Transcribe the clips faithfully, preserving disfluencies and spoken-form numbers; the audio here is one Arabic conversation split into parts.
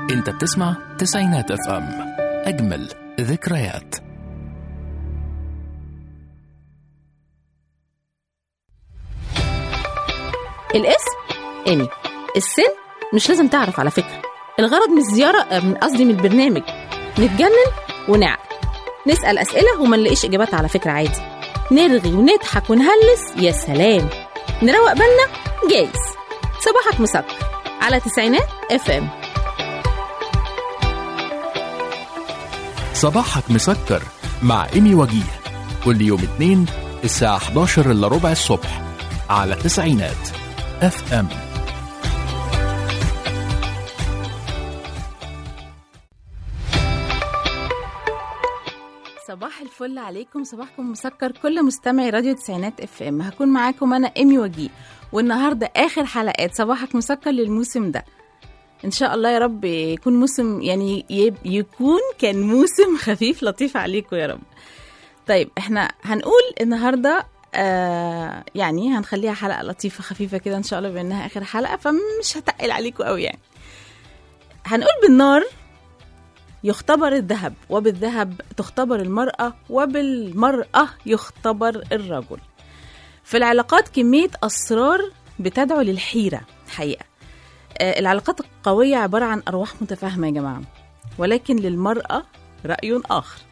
انت بتسمع تسعينات اف ام، اجمل ذكريات. الاسم إيمي. السن مش لازم تعرف على فكرة. الغرض من الزيارة من قصدي من البرنامج نتجنن ونعقل، نسأل أسئلة وما نلاقيش إجابات على فكرة عادي، نرغي ونضحك ونهلس يا سلام، نروق بالنا جايز. صباحك مسكر على تسعينات اف ام. صباحك مسكر مع إيمي وجيه، كل يوم اثنين الساعة احداشر إلا ربع الصبح على تسعينات اف ام. صباح الفل عليكم، صباحكم مسكر كل مستمعي راديو تسعينات اف ام. هكون معاكم انا إيمي وجيه، والنهارده اخر حلقات صباحك مسكر للموسم ده. ان شاء الله يا رب يكون موسم يعني يكون كان موسم خفيف لطيف عليكم يا رب. طيب احنا هنقول النهارده آه يعني هنخليها حلقه لطيفه خفيفه كده ان شاء الله، بانها اخر حلقه فمش هتقل عليكم قوي. يعني هنقول بالنار يختبر الذهب، وبالذهب تختبر المرأة، وبالمرأة يختبر الرجل. في العلاقات كمية أسرار بتدعو للحيرة حقيقة. آه العلاقات القوية عبارة عن أرواح متفاهمة يا جماعة، ولكن للمرأة رأي آخر.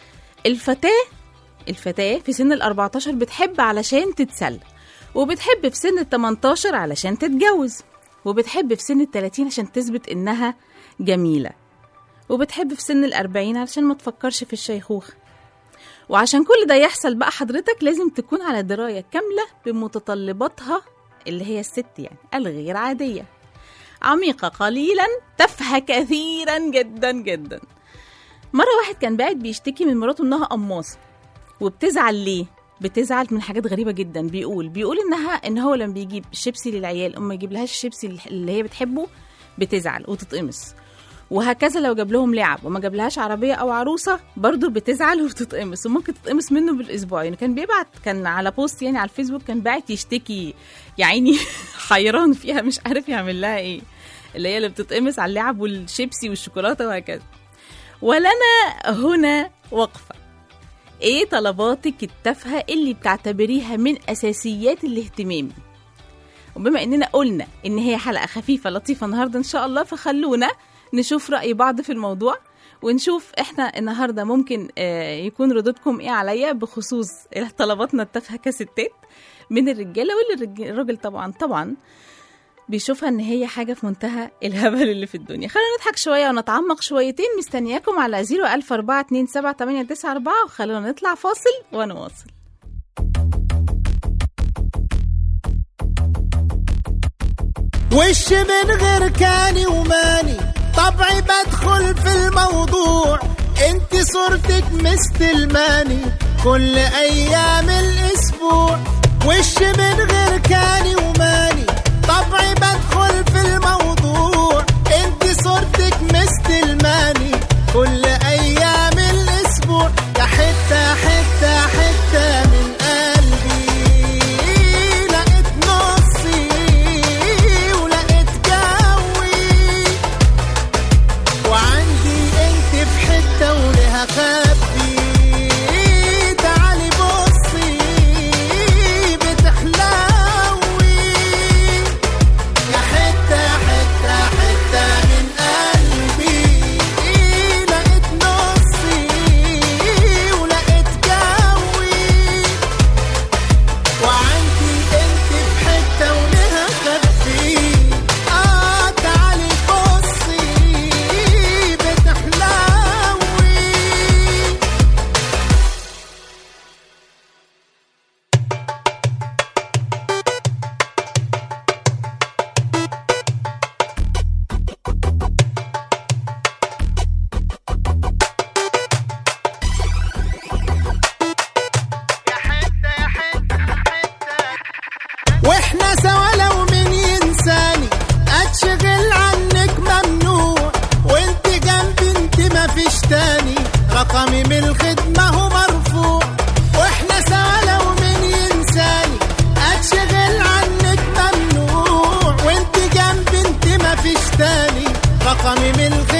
الفتاة الفتاة في سن الأربعتاشر بتحب علشان تتسلى، وبتحب في سن التمنتاشر علشان تتجوز، وبتحب في سن التلاتين عشان تثبت إنها جميلة، وبتحب في سن الأربعين علشان ما تفكرش في الشيخوخة. وعشان كل ده يحصل بقى حضرتك لازم تكون على دراية كاملة بمتطلباتها اللي هي الست يعني الغير عادية، عميقة قليلا تفهى كثيرا جدا جدا. مرة واحد كان قاعد بيشتكي من مراته انها قماصة، وبتزعل ليه؟ بتزعل من حاجات غريبة جدا. بيقول بيقول انها ان هو لما بيجيب شيبسي للعيال اما يجيب لهاش الشيبسي اللي هي بتحبه بتزعل وتتقمص، وهكذا لو جاب لهم لعب وما جاب لهاش عربيه او عروسه برضو بتزعل وبتتقمص، وممكن تتقمص منه بالاسبوع. يعني كان بيبعت كان على بوست يعني على الفيسبوك كان باعت يشتكي يا عيني حيران فيها مش عارف يعمل لها ايه، اللي هي اللي بتتقمص على اللعب والشيبسي والشوكولاته وهكذا. ولنا هنا وقفه، ايه طلباتك التافهه اللي بتعتبريها من اساسيات الاهتمام؟ وبما اننا قلنا ان هي حلقه خفيفه لطيفه النهارده ان شاء الله، فخلونا نشوف رأي بعض في الموضوع، ونشوف احنا النهاردة ممكن يكون ردودكم ايه عليا بخصوص طلباتنا التافهة كستات من الرجالة، واللي الراجل طبعا طبعا بيشوفها ان هي حاجة في منتهى الهبل اللي في الدنيا. خلونا نضحك شوية ونتعمق شويتين. مستنياكم على زيرو ألف أربعة اتنين سبعة تمانية تسعة أربعة، وخلونا نطلع فاصل ونواصل. وش من غير كاني وماني، طبعي بدخل في الموضوع، انت صورتك مستلماني كل ايام الاسبوع. وش من غير كاني وماني، طبعي بدخل في الموضوع، انت صورتك مستلماني كل ايام الاسبوع. يا حتة حتة حتة من قلبي لقيت نصي ولقيت جوي، وعندي انت في حتة ولها خبي، تعالي بصي بتحلوي. يا حتة حتة حتة من قلبي لقيت نصي ولقيت جوي، وعندي انت في حتة ولها خبي. اه تعالي بصي بتحلوي. واحنا سوا لو من ينساني، اتشغل عنك ممنوع، وانت جنبي انت ما فيش تاني، رقمي من الخدمة هو مرفوع. واحنا سوا لو من ينساني، اتشغل عنك ممنوع، وانت جنبي انت ما فيش تاني، رقمي من الخدمة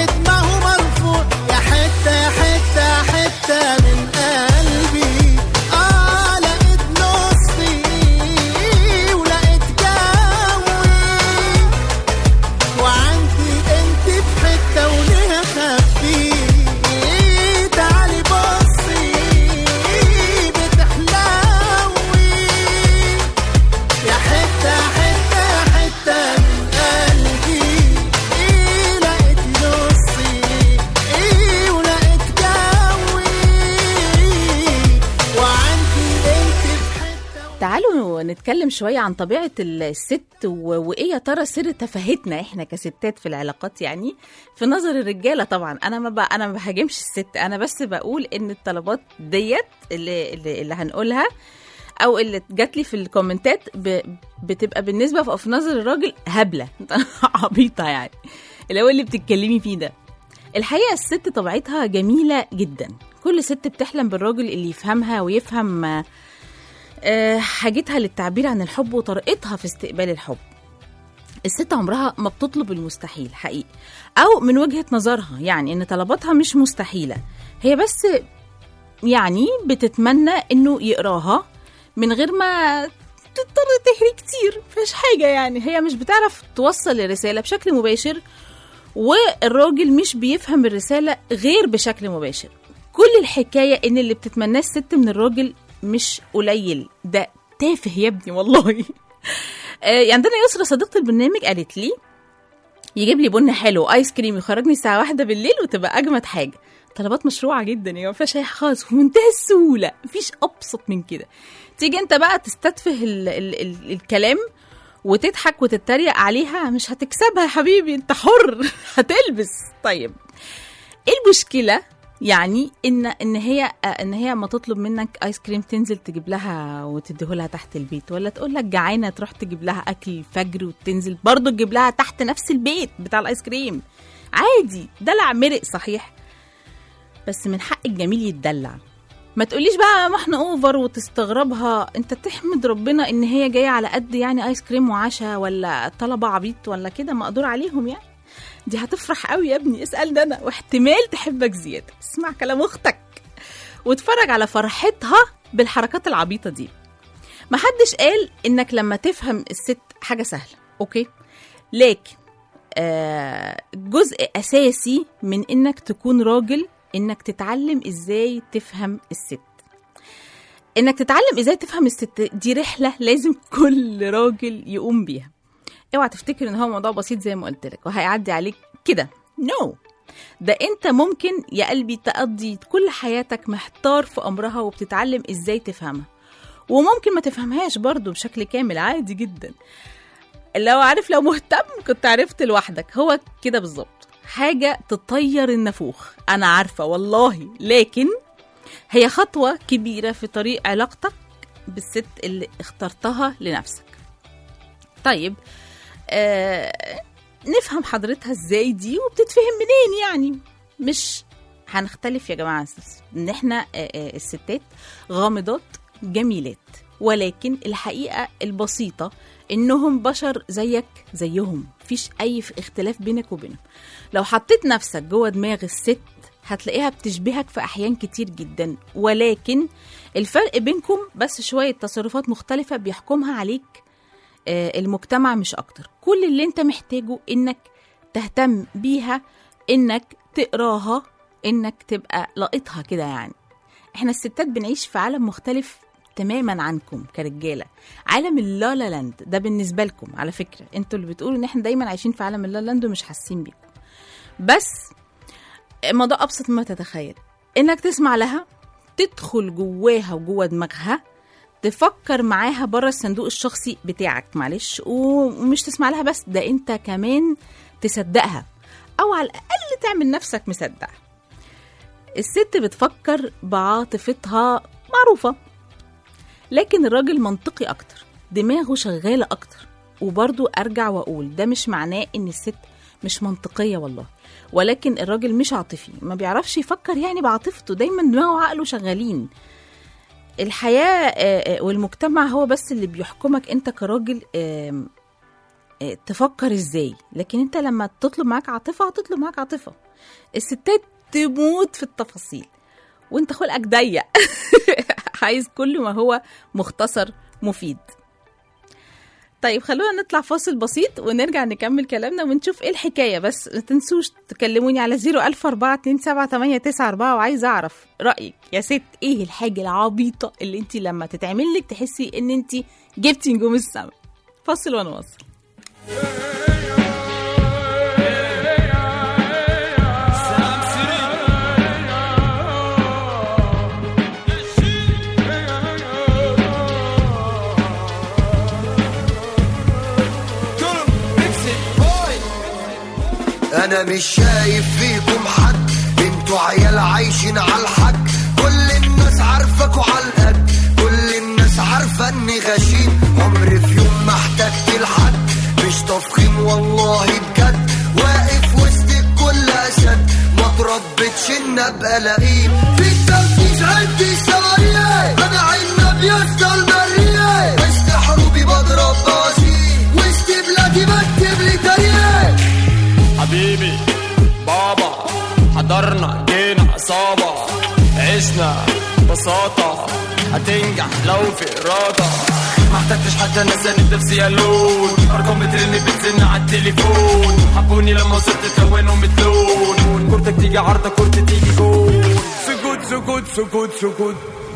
نتكلم شوية عن طبيعة الست و... وإيه يا ترى سر تفاهتنا إحنا كستات في العلاقات، يعني في نظر الرجالة. طبعا أنا ما ب... أنا ما بهاجمش الست، أنا بس بقول إن الطلبات ديت اللي, اللي, اللي هنقولها أو اللي جات لي في الكومنتات ب... بتبقى بالنسبة في نظر الراجل هبلة عبيطة، يعني اللي هو اللي بتتكلمي فيه ده. الحقيقة الست طبيعتها جميلة جدا، كل ست بتحلم بالراجل اللي يفهمها ويفهم أه حاجتها للتعبير عن الحب وطريقتها في استقبال الحب. الست عمرها ما بتطلب المستحيل حقيقي، أو من وجهة نظرها يعني إن طلباتها مش مستحيلة، هي بس يعني بتتمنى إنه يقراها من غير ما تضطر تهري كتير، مفيش حاجة. يعني هي مش بتعرف توصل الرسالة بشكل مباشر، والراجل مش بيفهم الرسالة غير بشكل مباشر. كل الحكاية إن اللي بتتمناه الست من الراجل مش قليل، ده تافه يا ابني والله. آه عندنا يسرا صديقة البرنامج قالت لي يجيب لي بن حلو ايس كريم يخرجني الساعة واحدة بالليل وتبقى أجمد حاجة. طلبات مشروعة جدا، يعني مفيهاش أي خالص، ومنتهى السهولة، مفيش أبسط من كده. تيجي أنت بقى تستتفه ال ال ال الكلام وتضحك وتتريق عليها، مش هتكسبها يا حبيبي، انت حر هتلبس. طيب ايه المشكله يعني ان ان هي ان هي ما تطلب منك ايس كريم تنزل تجيب لها وتديه لها تحت البيت، ولا تقول لك جعانه تروح تجيب لها اكل الفجر وتنزل برضه تجيب لها تحت نفس البيت بتاع الايس كريم؟ عادي، دلع مرق صحيح، بس من حق الجميل يتدلع. ما تقوليش بقى ما احنا اوفر وتستغربها. انت تحمد ربنا ان هي جايه على قد يعني ايس كريم وعشاء، ولا طلبه عبيط ولا كده مقدور عليهم، يعني دي هتفرح قوي يا ابني. اسال ده انا، واحتمال تحبك زياده. اسمع كلام اختك واتفرج على فرحتها بالحركات العبيطه دي. ما حدش قال انك لما تفهم الست حاجه سهله، اوكي، لكن آه جزء اساسي من انك تكون راجل انك تتعلم ازاي تفهم الست. انك تتعلم ازاي تفهم الست دي رحله لازم كل راجل يقوم بيها. اوعى تفتكر ان هو موضوع بسيط زي ما قلت لك وهيعدي عليك كده، نو no. ده انت ممكن يا قلبي تقضي كل حياتك محتار في امرها وبتتعلم ازاي تفهمها، وممكن ما تفهمهاش برضو بشكل كامل، عادي جدا. لو عارف، لو مهتم كنت عرفت لوحدك. هو كده بالظبط، حاجة تطير النافوخ، أنا عارفة والله، لكن هي خطوة كبيرة في طريق علاقتك بالست اللي اخترتها لنفسك. طيب آه نفهم حضرتها ازاي دي وبتتفهم منين؟ يعني مش هنختلف يا جماعة ان احنا آه الستات غامضات جميلات، ولكن الحقيقة البسيطة انهم بشر زيك زيهم، مفيش اي اختلاف بينك وبينهم. لو حطيت نفسك جوه دماغ الست هتلاقيها بتشبهك في احيان كتير جدا، ولكن الفرق بينكم بس شوية تصرفات مختلفة بيحكمها عليك آه المجتمع مش اكتر. كل اللي انت محتاجه انك تهتم بيها، انك تقراها، انك تبقى لقيتها كده. يعني احنا الستات بنعيش في عالم مختلف تماما عنكم كرجاله، عالم اللا لا لاند ده بالنسبه لكم. على فكره انتوا اللي بتقولوا ان احنا دايما عايشين في عالم اللا لاند ومش حاسين بيكم، بس الموضوع ابسط مما تتخيل. انك تسمع لها، تدخل جواها وجوه دماغها، تفكر معاها بره الصندوق الشخصي بتاعك، معلش، ومش تسمع لها بس، ده انت كمان تصدقها، او على الاقل تعمل نفسك مصدقها. الست بتفكر بعاطفتها معروفه، لكن الراجل منطقي اكتر، دماغه شغاله اكتر. وبرضو ارجع واقول ده مش معناه ان الست مش منطقيه والله، ولكن الراجل مش عاطفي، ما بيعرفش يفكر يعني بعاطفته، دايما دماغه وعقله شغالين. الحياه والمجتمع هو بس اللي بيحكمك انت كراجل تفكر ازاي، لكن انت لما تطلب معاك عاطفه هتطلب معاك عاطفه. الستات تموت في التفاصيل وانت خلقك ضيق عايز كل ما هو مختصر مفيد. طيب خلونا نطلع فاصل بسيط ونرجع نكمل كلامنا ونشوف ايه الحكايه. بس ما تنسوش تكلموني على صفر ألف أربعة اتنين سبعة تمانية تسعة أربعة، وعايزه اعرف رايك يا ست، ايه الحاجه العبيطه اللي انت لما تتعمل لك تحسي ان انت جبتي نجوم السما؟ فاصل ونواصل. انا مش شايف فيكم حد، انتوا عيال عايشين على الحق. كل الناس عارفاكوا على القد، كل الناس عارفه اني غشيم. عمري في يوم ما احتجت لحد، مش تفخيم والله بجد. واقف وسط الكل اسد، ما تربتش ان ابقى لئيم. في التنفيذ عندي سوايا، انا عنب يسطا المريه. وسط حروبي بضرب بازي، وسط بلادي بكتب لي تاريخ. حبيبي بابا حضرنا جينا عصابة، عشنا بساطة هتنجح لو في إرادة. ما احتجتش حتى نساني نفسي ألون، أرقام بترن بتزن على التليفون. حبوني لما وصلت تلونوا متلون، كورتك تيجي عرضة كورتي تيجي جول. سكوت سكوت سكوت سكوت.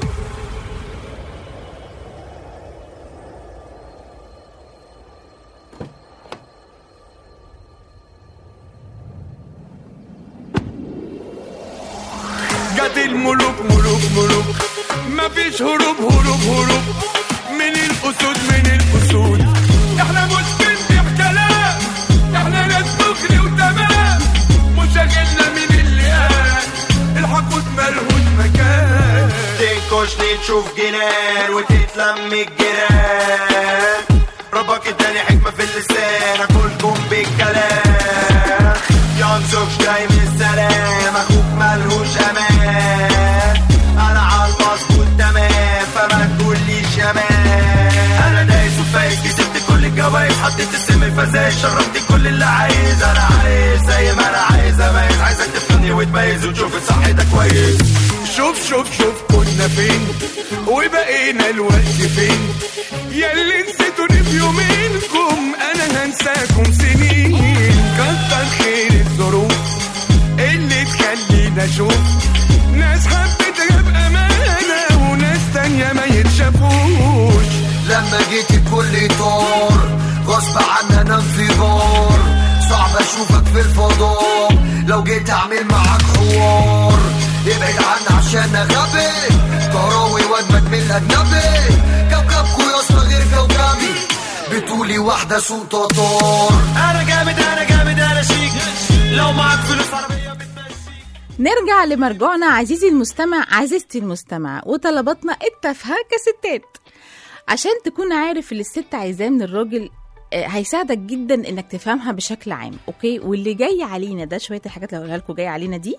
جات الملوك ملوك ملوك، مفيش هروب هروب هروب من الأسود من الأسود. احنا مش بنبيع كلام، احنا ناس دغري وتمام. مشاغلنا من اللي قال الحقود ملهوش مكان. تنكشني تشوف جنان وتتلم الجيران. ربك اداني حكمة في اللسان، اكلكم بالكلام. ينزوكش جاي من السلام، اخوك ملهوش امان. انا عالمظبوط تمام، فما تقوليش يا مان. انا دايس وفايز، كسبت كل الجوايز. حطيت السم الفزايز، شربت كل اللي عايز. انا عايز زي ما انا عايز اميز، عايزك تفهمني وتميز وتشوف الصح ده كويس. شوف شوف شوف كنا فين وبقينا الوقت فين. ياللي نسيتوني في يومينكم انا هنساكم سنين. كتر خير الظروف اللي تخلينا اشوف ناس حبيتها بامانه، وناس تانيه ما يتشافوش. لما جيت الكل طار، غصب عني انا انفجار. صعب اشوفك في الفضاء، لو جيت اعمل معاك حوار. ابعد عني عشان غبي، كراوي واجمد من الاجنبي. كوكبكو يا اسطى غير كوكبي، بتقولي واحده سوق تطار. انا جامد انا جامد انا شيك، لو معاك فلوس عربيه بتمشيك. نرجع لمرجعنا عزيزي المستمع عزيزتي المستمع، وطلباتنا التافهه كستات. عشان تكون عارف اللي الست عايزاه من الراجل، هيساعدك جدا انك تفهمها بشكل عام. اوكي، واللي جاي علينا ده شويه الحاجات اللي هقولها لكم جاي علينا دي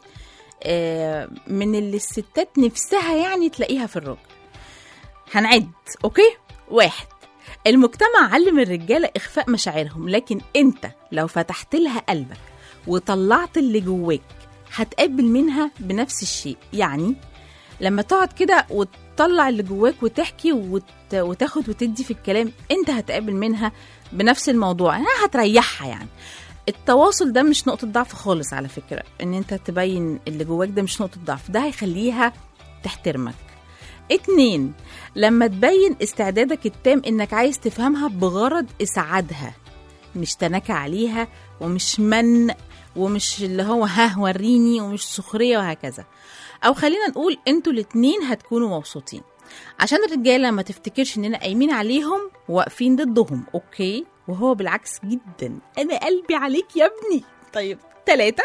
من اللي الستات نفسها يعني تلاقيها في الراجل. هنعد. اوكي، واحد، المجتمع علم الرجاله اخفاء مشاعرهم، لكن انت لو فتحت لها قلبك وطلعت اللي جواك هتقابل منها بنفس الشيء. يعني لما تقعد كده وتطلع اللي جواك وتحكي وت... وتاخد وتدي في الكلام، انت هتقابل منها بنفس الموضوع، انها هتريحها. يعني التواصل ده مش نقطة ضعف خالص على فكرة، ان انت تبين اللي جواك ده مش نقطة ضعف، ده هيخليها تحترمك. اتنين، لما تبين استعدادك التام انك عايز تفهمها بغرض اسعادها، مش تنكى عليها ومش من ومش اللي هو ها وريني ومش سخرية وهكذا. او خلينا نقول انتوا الاتنين هتكونوا مبسوطين، عشان الرجالة ما تفتكرش اننا قايمين عليهم واقفين ضدهم. اوكي، وهو بالعكس جدا، انا قلبي عليك يا ابني. طيب، تلاتة،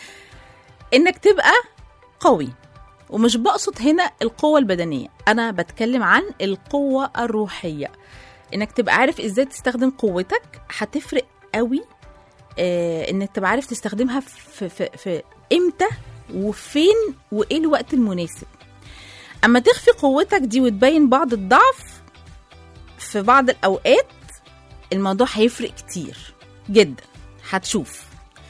انك تبقى قوي، ومش بقصد هنا القوة البدنية، انا بتكلم عن القوة الروحية. انك تبقى عارف ازاي تستخدم قوتك هتفرق قوي. آه انك تبقى عارف تستخدمها في, في, في امتى وفين وايه الوقت المناسب. اما تخفي قوتك دي وتبين بعض الضعف في بعض الاوقات، الموضوع هيفرق كتير جدا، هتشوف.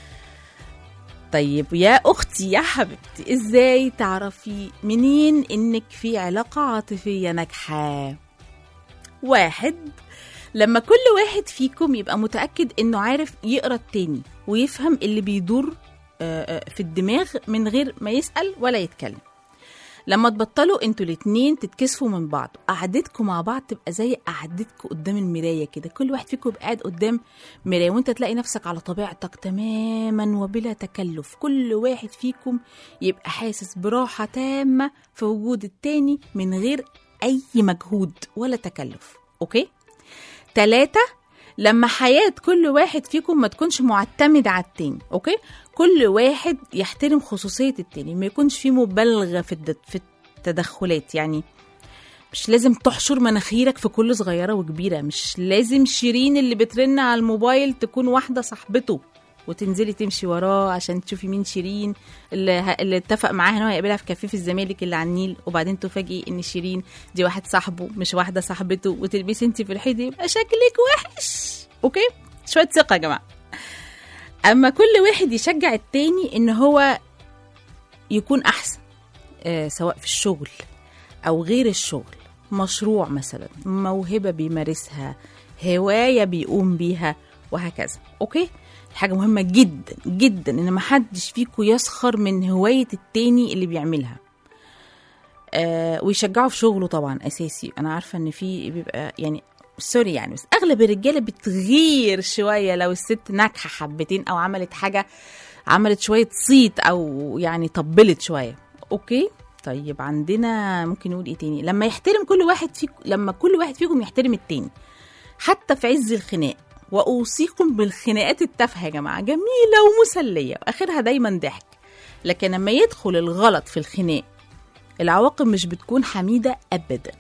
طيب يا اختي يا حبيبتي، ازاي تعرفي منين انك في علاقة عاطفية ناجحة؟ واحد، لما كل واحد فيكم يبقى متأكد انه عارف يقرأ التاني ويفهم اللي بيدور في الدماغ من غير ما يسأل ولا يتكلم. لما تبطلوا انتوا الاتنين تتكسفوا من بعض، قعدتكم مع بعض تبقى زي قعدتكم قدام المراية كده، كل واحد فيكم يبقى قاعد قدام مراية وانت تلاقي نفسك على طبيعتك تماما وبلا تكلف. كل واحد فيكم يبقى حاسس براحة تامة في وجود التاني من غير اي مجهود ولا تكلف. اوكي؟ تلاتة، لما حياة كل واحد فيكم ما تكونش معتمدة على التاني. أوكي، كل واحد يحترم خصوصية التاني، ما يكونش فيه مبالغة في الد- في التدخلات. يعني مش لازم تحشر مناخيرك في كل صغيرة وكبيرة، مش لازم شيرين اللي بترن على الموبايل تكون واحدة صاحبته وتنزلي تمشي وراه عشان تشوفي مين شيرين اللي, ه... اللي اتفق معاها ان هو يقابلها في كافيه في الزمالك اللي على النيل، وبعدين تفاجئي ان شيرين دي واحد صاحبه مش واحدة صاحبته، وتلبسي انت في الحيط يبقى شكلك وحش. اوكي، شوية ثقة يا جماعة. اما كل واحد يشجع التاني ان هو يكون احسن، آه سواء في الشغل او غير الشغل، مشروع مثلا، موهبة بيمارسها، هواية بيقوم بيها، وهكذا. اوكي، حاجة مهمة جدا جدا ان محدش فيكم يسخر من هواية التاني اللي بيعملها، آه ويشجعه في شغله. طبعا اساسي. انا عارفة ان في بيبقى يعني سوري يعني، بس اغلب الرجالة بتغير شوية لو الست ناجحة حبتين او عملت حاجة، عملت شوية صيت او يعني طبلت شوية. اوكي، طيب عندنا ممكن نقول ايه تاني؟ لما يحترم كل واحد فيكم، لما كل واحد فيكم يحترم التاني حتى في عز الخناق. واوصيكم بالخناقات التافهه يا جماعه، جميله ومسليه واخرها دايما ضحك، لكن لما يدخل الغلط في الخناق العواقب مش بتكون حميده ابدا.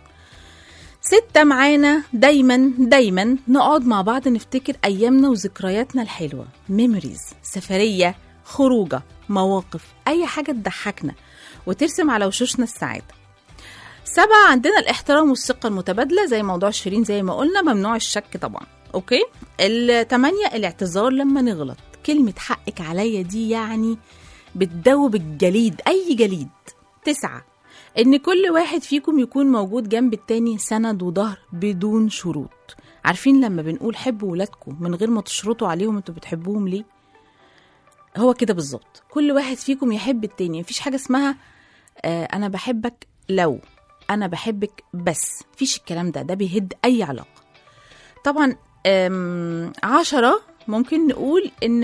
ستة معانا دايما دايما نقعد مع بعض نفتكر ايامنا وذكرياتنا الحلوه، ميموريز، سفريه، خروجه، مواقف، اي حاجه تضحكنا وترسم على وشوشنا السعاده. سبعة عندنا الاحترام والثقة المتبادلة زي موضوع شيرين زي ما قلنا، ممنوع الشك طبعا. اوكي، التمانية الاعتذار لما نغلط، كلمة حقك عليا دي يعني بتدوب الجليد، اي جليد. تسعة ان كل واحد فيكم يكون موجود جنب التاني سند وظهر بدون شروط. عارفين لما بنقول حبوا ولادكم من غير ما تشرطوا عليهم انتوا بتحبوهم ليه؟ هو كده بالظبط، كل واحد فيكم يحب التاني. مفيش حاجة اسمها آه انا بحبك لو، انا بحبك بس، مفيش الكلام ده، ده بيهد اي علاقة. طبعا عشرة ممكن نقول ان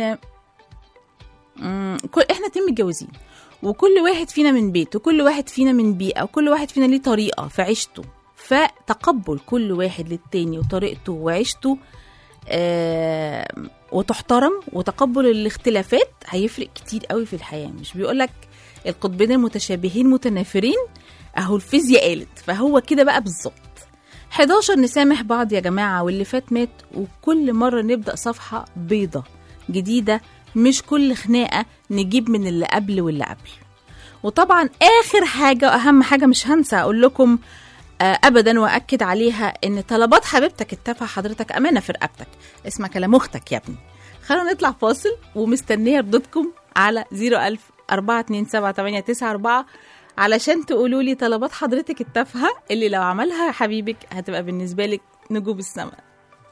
احنا اتنين متجوزين، وكل واحد فينا من بيت، وكل واحد فينا من بيئة، وكل واحد فينا ليه طريقة في عيشته، فتقبل كل واحد للتاني وطريقته وعيشته آه وتحترم، وتقبل الاختلافات هيفرق كتير قوي في الحياة. مش بيقولك القطبين المتشابهين متنافرين، اهو الفيزياء قالت، فهو كده بقى بالظبط. حداشر نسامح بعض يا جماعة، واللي فات مات، وكل مرة نبدأ صفحة بيضة جديدة، مش كل خناقة نجيب من اللي قبل واللي قبل. وطبعا آخر حاجة وأهم حاجة مش هنسى أقول لكم آه أبدا وأكد عليها، إن طلبات حبيبتك التافهة حضرتك أمانة في رقبتك، اسمع كلام أختك يا ابني. خلونا نطلع فاصل، ومستنية ردودكم على زيرو ألف أربعة اتنين سبعة تمانية تسعة أربعة علشان تقولوا لي طلبات حضرتك التافهة اللي لو عملها حبيبك هتبقى بالنسبة لك نجوم السماء.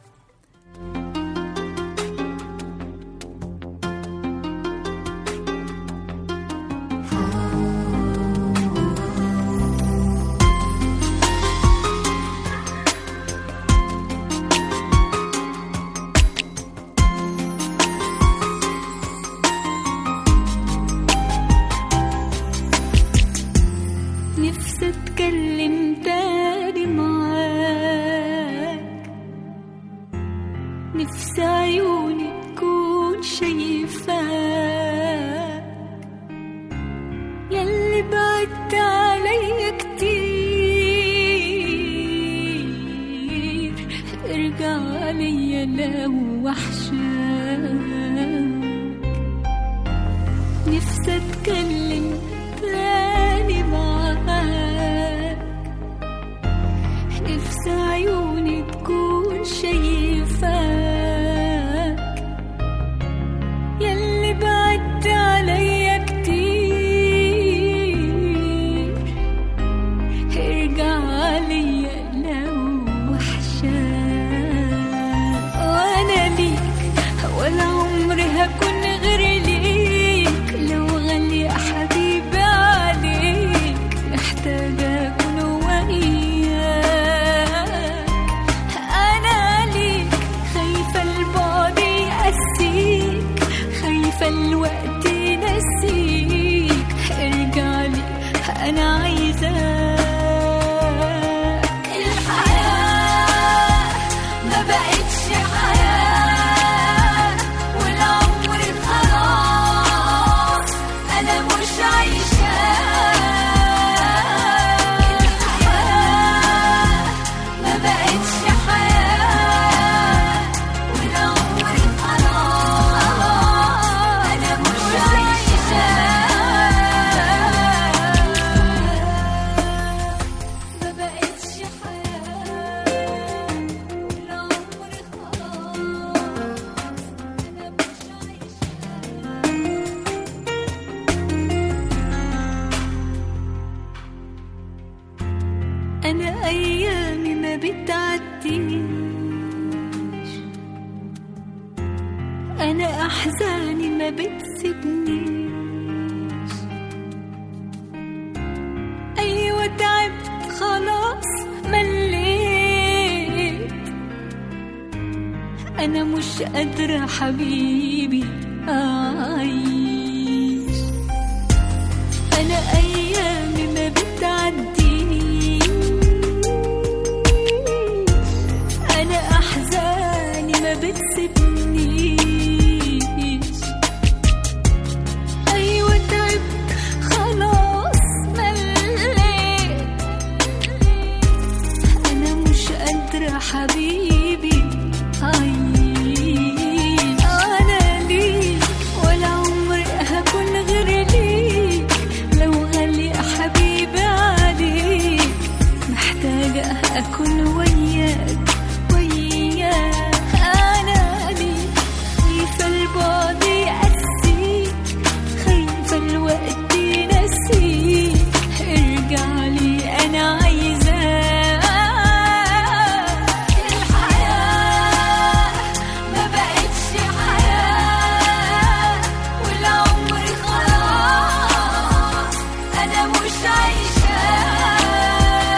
نفسي عيوني تكون شايفاك، ياللي بعدت عليا كتير، ارجع ليا لو وحشاك. نفسي اتكلم تاني معاك، نفسي عيوني تكون شايفاك، ياللي بعدت عليا كتير، ارجع ليا لو وحشاك. وانا ليك ولا عمري هكون غير ليك، لو غالي يا حبيبي أنا أحزاني ما بتسيبنيش. أيوة تعبت خلاص مليت، أنا مش قادرة حبيبي أعيش. أنا أيامي ما بتعدينيش، أنا أحزاني ما بتسيبنيش. أيوة تعبت خلاص مليت، أنا مش قادرة حبيبي أعيش. أنا ليك ولا عمري هكون غير ليك، لو غالي حبيبي عليك محتاجة أكون وياك وياك. أنا ليك خايفة البعد يقسيك، خايفة الوقت ينسيك، ارجع لي أنا عايزاك. الحياة ما بقتش حياة، والعمر خلاص أنا مش عايشاه.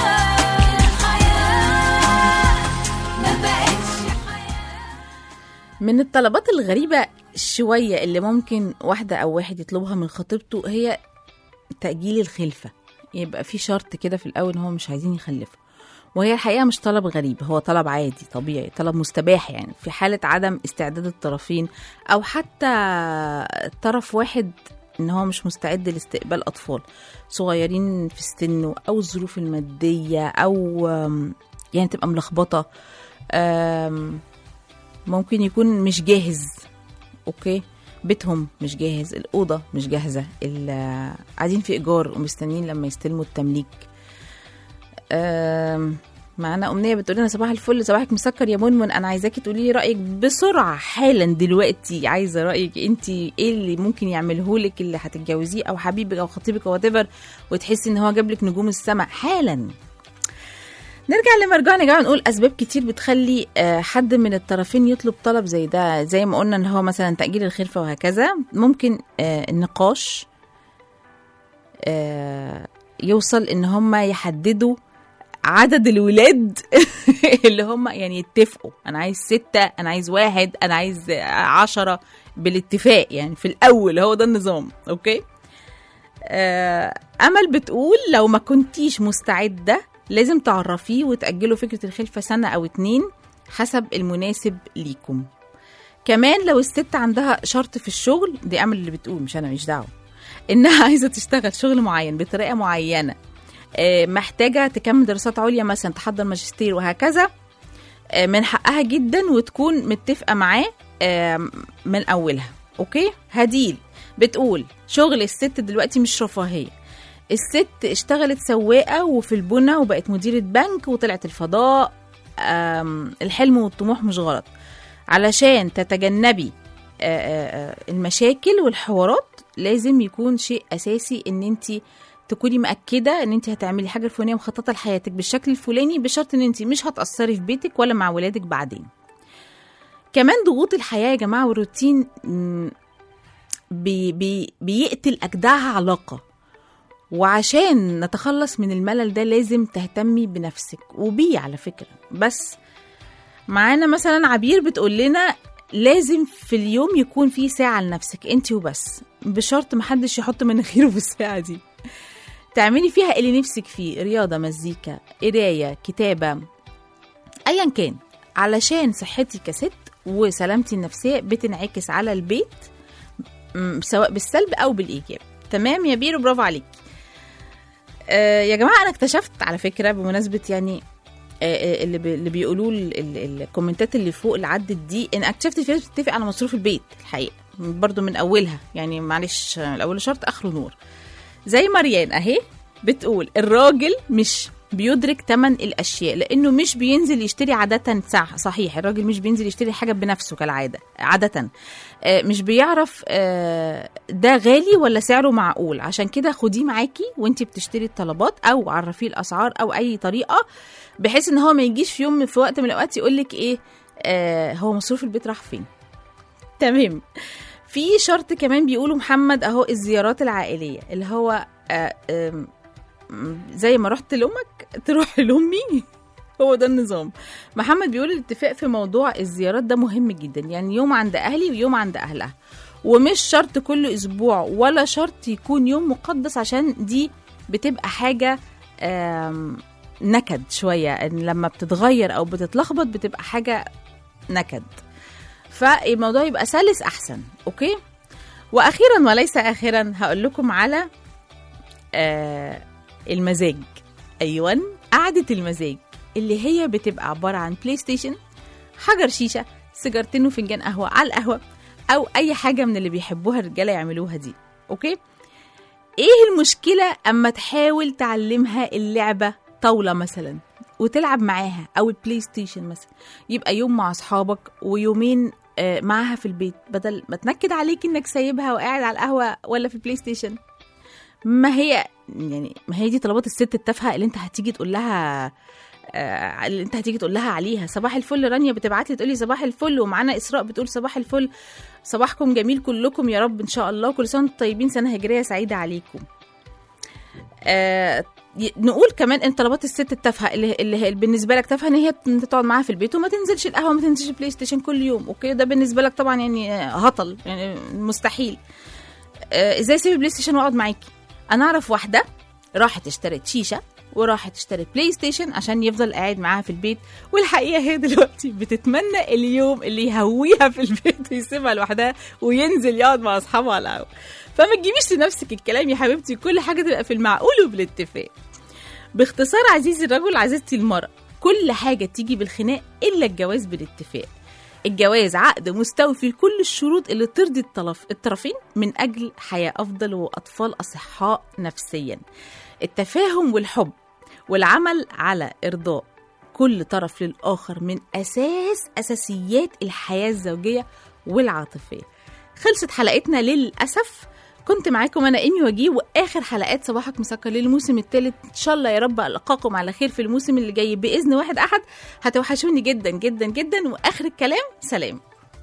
الحياة ما بقتش حياة. من الطلبات الغريبة شوية اللي ممكن واحدة أو واحد يطلبها من خطيبته هي تأجيل الخلفة. يبقى في شرط كده في الأول إن هو مش عايزين يخلفوا، وهي الحقيقة مش طلب غريب، هو طلب عادي طبيعي، طلب مستباح يعني في حالة عدم استعداد الطرفين، أو حتى طرف واحد إن هو مش مستعد لاستقبال أطفال صغيرين في سنه، أو الظروف المادية، أو آم، يعني تبقى ملخبطة، آم، ممكن يكون مش جاهز. اوكي، بيتهم مش جاهز، الأوضة مش جاهزة، ال- قاعدين في إيجار ومستنين لما يستلموا التمليك. آم، معانا أمنية بتقول لنا صباح الفل، صباحك مسكر يا منمن، أنا عايزاكي تقولي لي رأيك بسرعة حالا دلوقتي، عايزة رأيك أنت إيه اللي ممكن يعمله لك اللي هتتجوزيه أو حبيبك أو خطيبك أو whatever، وتحسي إن هو جاب لك نجوم السماء حالا. نرجع لمرجعنا يا جماعه، نقول اسباب كتير بتخلي آه، حد من الطرفين يطلب طلب زي ده، زي ما قلنا ان هو مثلا تاجيل الخلفه وهكذا. ممكن آه، النقاش آه، يوصل ان هم يحددوا عدد الولاد اللي هم يعني يتفقوا، انا عايز ستة، انا عايز واحد، انا عايز عشرة، بالاتفاق يعني في الاول، هو ده النظام. اوكي. آه، امل بتقول لو ما كنتيش مستعده لازم تعرفيه وتأجلوا فكرة الخلفة سنة أو اتنين حسب المناسب ليكم. كمان لو الست عندها شرط في الشغل، دي أمل اللي بتقول مش أنا، مش دعوة، إنها عايزة تشتغل شغل معين بطريقة معينة، آه، محتاجة تكمل دراسات عليا مثلا، تحضر ماجستير وهكذا، آه، من حقها جدا وتكون متفقة معاه آه، من أولها. أوكي. هديل بتقول شغل الست دلوقتي مش رفاهية، الست اشتغلت سواقة وفي البنى وبقت مديرة بنك وطلعت الفضاء، الحلم والطموح مش غلط، علشان تتجنبي آآ آآ المشاكل والحوارات لازم يكون شيء أساسي ان انت تكوني مأكدة ان انت هتعملي حاجة الفلانية مخططة لحياتك بالشكل الفلاني، بشرط ان انت مش هتأثري في بيتك ولا مع ولادك بعدين. كمان ضغوط الحياة يا جماعة والروتين بي بي بيقتل أجدعها علاقة، وعشان نتخلص من الملل ده لازم تهتمي بنفسك وبيه على فكرة. بس معانا مثلا عبير بتقول لنا لازم في اليوم يكون في ساعة لنفسك انت وبس، بشرط محدش يحط مناخيره في الساعة دي، تعملي فيها اللي نفسك فيه، رياضة، مزيكا، قراية، كتابة، ايا كان، علشان صحتي كست وسلامتي النفسية بتنعكس على البيت سواء بالسلب او بالايجاب. تمام يا بيرو، برافو عليك. آه يا جماعه انا اكتشفت على فكره بمناسبه يعني آه اللي, بي اللي بيقولوا الكومنتات اللي فوق اللي عدت دي، ان اكتشفت في ناس بتتفق على مصروف البيت الحقيقه برضو من اولها، يعني معلش الاول شرط اخره نور. زي مريان اهي بتقول الراجل مش بيدرك ثمن الاشياء لانه مش بينزل يشتري عاده. صح صحيح، الراجل مش بينزل يشتري حاجه بنفسه كالعاده عاده، مش بيعرف ده غالي ولا سعره معقول، عشان كده خديه معاكي وانتي بتشتري الطلبات او عرفيه الاسعار او اي طريقه، بحيث ان هو ما يجيش في يوم في وقت من الاوقات يقولك ايه آه هو مصروف البيت راح فين. تمام. في شرط كمان بيقولوا محمد اهو، الزيارات العائليه اللي هو آه آه زي ما رحت لامك تروح لامي، هو ده النظام. محمد بيقول الاتفاق في موضوع الزيارات ده مهم جدا، يعني يوم عند اهلي ويوم عند اهلها، ومش شرط كل اسبوع ولا شرط يكون يوم مقدس، عشان دي بتبقى حاجه نكد شويه، ان لما بتتغير او بتتلخبط بتبقى حاجه نكد، فالموضوع يبقى سلس احسن. اوكي. واخيرا وليس اخرا هقول لكم على آه المزاج. ايوه، قعده المزاج اللي هي بتبقى عباره عن بلاي ستيشن، حجر شيشه، سيجارتين وفنجان قهوه على القهوه، او اي حاجه من اللي بيحبوها الرجاله يعملوها دي. اوكي. ايه المشكله اما تحاول تعلمها اللعبه طاوله مثلا وتلعب معاها، او البلاي ستيشن مثلا، يبقى يوم مع اصحابك ويومين معاها في البيت، بدل ما تنكد عليك انك سايبها وقاعد على القهوه ولا في البلاي ستيشن. ما هي يعني ما هي دي طلبات الست التافهه اللي انت هتيجي تقول لها آه اللي انت هتيجي تقول لها عليها. صباح الفل، رانيا بتبعت لي تقول لي صباح الفل، ومعانا اسراء بتقول صباح الفل، صباحكم جميل كلكم يا رب ان شاء الله، كل سنه وانتم طيبين، سنه هجريه سعيده عليكم. آه نقول كمان ان طلبات الست التافهه اللي اللي هي بالنسبه لك تافهه، ان هي انت تقعد معاها في البيت وما تنزلش القهوه وما تنزلش بلاي ستيشن كل يوم. اوكي، ده بالنسبه لك طبعا يعني هطل، يعني مستحيل. آه ازاي اسيب البلاي ستيشن واقعد معاكي؟ انا اعرف واحده راحت اشترت شيشه وراحت اشترت بلاي ستيشن عشان يفضل قاعد معاها في البيت، والحقيقه هي دلوقتي بتتمنى اليوم اللي يهويها في البيت ويسيبها لوحدها وينزل يقعد مع اصحابه على القهوه. فما تجيبيش لنفسك الكلام يا حبيبتي، كل حاجه تبقى في المعقول وبالاتفاق. باختصار عزيزي الرجل عزيزتي المرأة، كل حاجة تيجي بالخناق إلا الجواز بالاتفاق. الجواز عقد مستوفي لكل الشروط اللي ترضي الطرفين من أجل حياة أفضل وأطفال أصحاء نفسيا. التفاهم والحب والعمل على إرضاء كل طرف للآخر من أساس أساسيات الحياة الزوجية والعاطفية. خلصت حلقتنا للأسف. كنت معاكم أنا إيمي وجيه، وآخر حلقات صباحك مسكر للموسم الثالث. إن شاء الله يا رب ألقاكم على خير في الموسم اللي جاي بإذن واحد أحد. هتوحشوني جدا جدا جدا، وآخر الكلام سلام.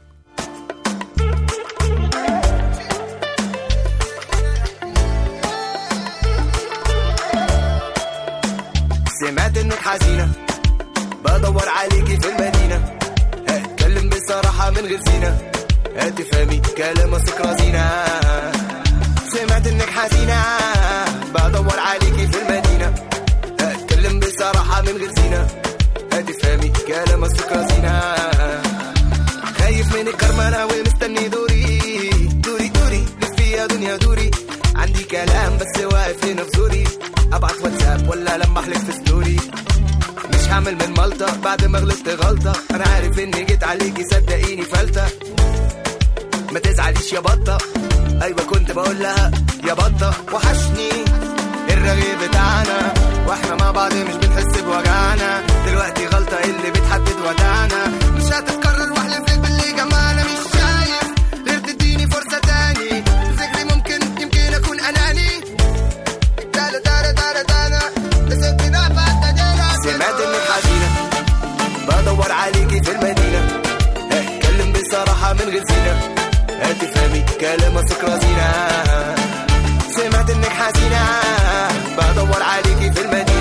سمعت إنك حزينة، بدور عليكي في المدينة، هتكلم بصراحة من غير زينة، هتفهمي كلام أصلك رزينة. سمعت انك حزينة، بدور عليكي في المدينة، اتكلم بصراحة من غير زينة، هتفهمي كلام أصلك رزينة. خايف من الكرمانة ومستني دوري دوري دوري، لفي يا دنيا دوري، عندي كلام بس واقف هنا في زوري، ابعت واتساب ولا لما احلف في ستوري، مش هعمل من ملطة بعد ما غلطت غلطة، انا عارف اني جيت عليكي صدقيني فلتة، ما تزعليش يا بطة، ايوه كنت بقول لها يا بطة وحشني الرغيف بتاعنا، واحنا مع بعض مش بنحس بوجعنا، دلوقتي غلطة اللي بتحدد وداعنا، مش هتتكرر واحلف لك باللي جمعنا، مش شايف غير تديني فرصة تاني، ذكري ممكن يمكن اكون اناني، دانا دانا دانا دانا سمعت انك حزينة، بدور عليكي في المدينة، اتكلم بصراحة من غير زينة، هتفهمي كلام أصلك رزينة. سمعت انك حزينة، بدور عليكي في المدينة،